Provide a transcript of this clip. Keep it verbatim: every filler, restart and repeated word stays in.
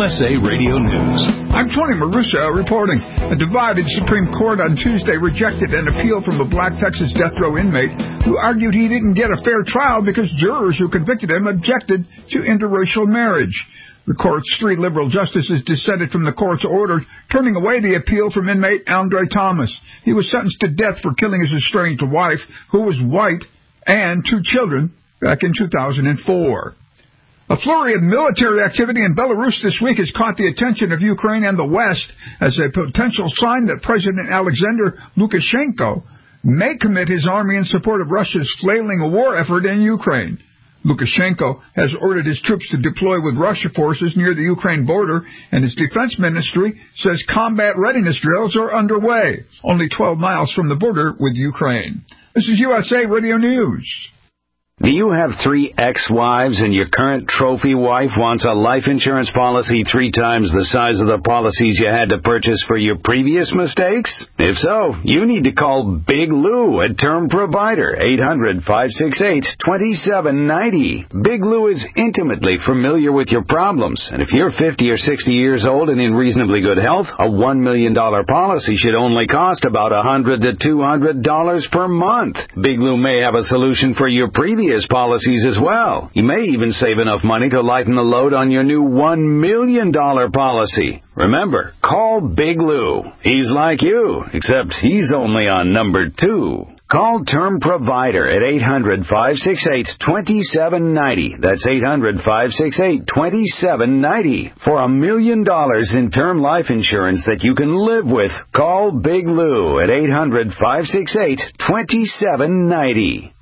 S A Radio News. I'm Tony Marusa reporting. A divided Supreme Court on Tuesday rejected an appeal from a black Texas death row inmate who argued he didn't get a fair trial because jurors who convicted him objected to interracial marriage. The court's three liberal justices dissented from the court's order, turning away the appeal from inmate Andre Thomas. He was sentenced to death for killing his estranged wife, who was white, and two children back in two thousand four. A flurry of military activity in Belarus this week has caught the attention of Ukraine and the West as a potential sign that President Alexander Lukashenko may commit his army in support of Russia's flailing war effort in Ukraine. Lukashenko has ordered his troops to deploy with Russia forces near the Ukraine border, and his defense ministry says combat readiness drills are underway, only twelve miles from the border with Ukraine. This is U S A Radio News. Do you have three ex-wives and your current trophy wife wants a life insurance policy three times the size of the policies you had to purchase for your previous mistakes? If so, you need to call Big Lou at Term Provider, eight hundred, five six eight, two seven nine zero. Big Lou is intimately familiar with your problems, and if you're fifty or sixty years old and in reasonably good health, a one million dollars policy should only cost about one hundred to two hundred dollars per month. Big Lou may have a solution for your previous policies as well. You may even save enough money to lighten the load on your new one million dollars policy. Remember, call Big Lou. He's like you, except he's only on number two. Call Term Provider at eight hundred, five six eight, two seven nine zero. That's eight hundred, five six eight, two seven nine zero. For a million dollars in term life insurance that you can live with, call Big Lou at eight hundred, five six eight, two seven nine zero.